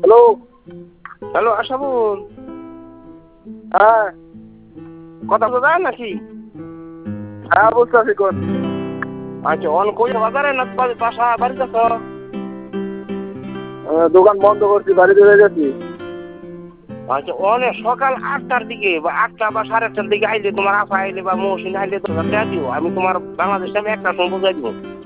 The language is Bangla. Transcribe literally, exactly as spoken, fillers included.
হ্যালো। হ্যালো আশাবুল, হ্যাঁ কথা তো যায় নাকি? হ্যাঁ বুঝতেছি কোন। আচ্ছা, অন কই বাজারে না বা- বাসা বাড়িতে তো? আহ, দোকান বন্ধ করছি, বাড়িতে রয়ে গেছি। আচ্ছা, অনেক সকাল আটটার দিকে বা আটটা বা সাড়ে আটটার দিকে আইলে তোমার আফা আইলে বা মৌসিন আইলে তো দিও, আমি তোমার বাংলাদেশে আমি একটা সময় বুঝাই দিব।